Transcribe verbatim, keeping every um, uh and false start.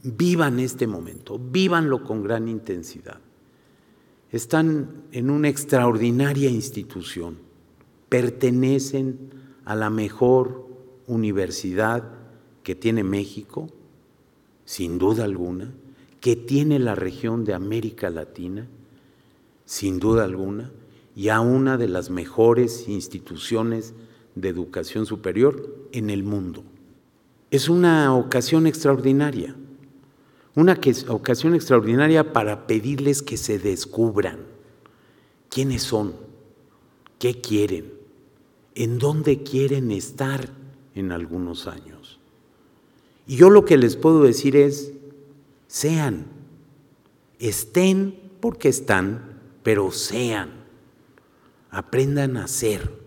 vivan este momento, vívanlo con gran intensidad. Están en una extraordinaria institución, pertenecen a la mejor universidad que tiene México, sin duda alguna, que tiene la región de América Latina, sin duda alguna, y a una de las mejores instituciones de educación superior en el mundo. Es una ocasión extraordinaria, una ocasión extraordinaria para pedirles que se descubran quiénes son, qué quieren, en dónde quieren estar en algunos años. Y yo lo que les puedo decir es, sean, estén porque están, pero sean, aprendan a ser.